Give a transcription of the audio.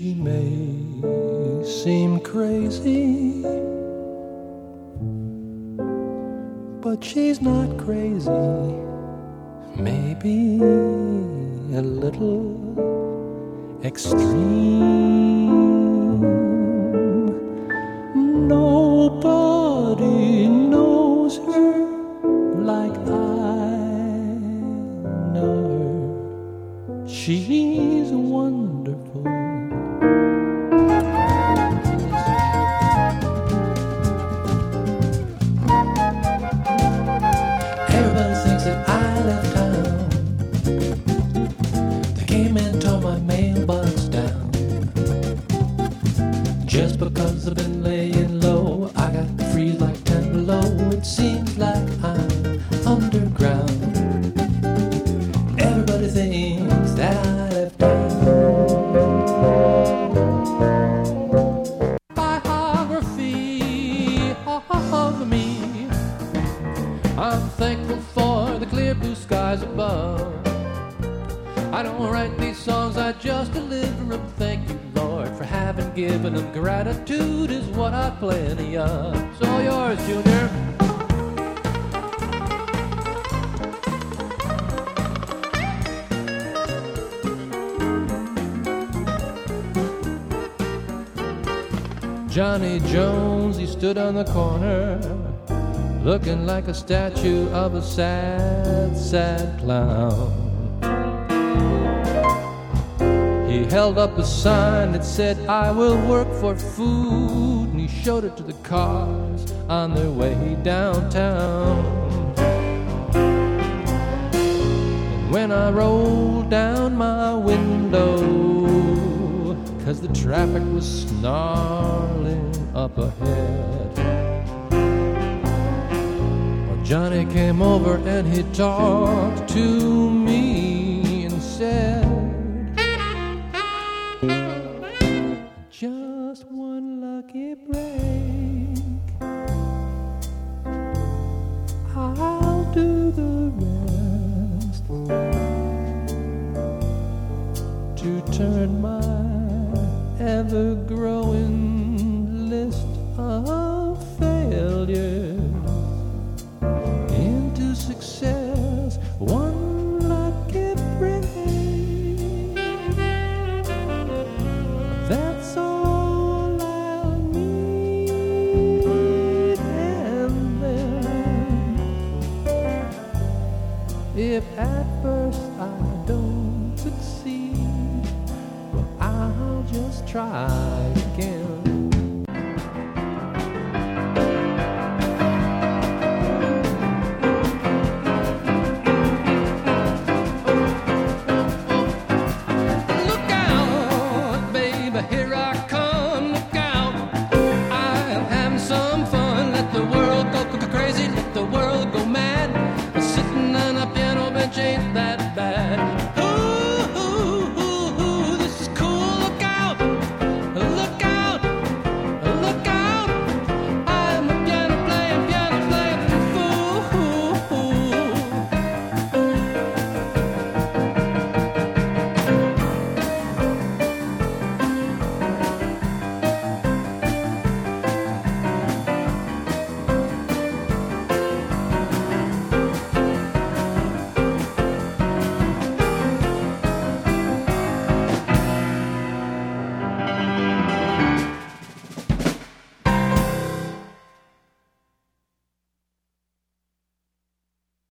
She may seem crazy, but she's not crazy. Maybe a little extreme. Nobody knows her like I know her. She's wonderful. Everybody thinks that I left town. They came and tore my mailbox down. Just because I've been laying low, I got to freeze like 10 below. It seems like I'm underground. Everybody thinks that I left town. Biography of me. I'm thankful for the clear blue skies above. I don't write these songs, I just deliver them. Thank you, Lord, for having given them. Gratitude is what I've plenty of. It's all yours, Junior. Johnny Jones, he stood on the corner, looking like a statue of a sad, sad clown. He held up a sign that said, I will work for food, and he showed it to the cars on their way downtown. And when I rolled down my window, 'cause the traffic was snarling up ahead, well, Johnny came over and he talked to me.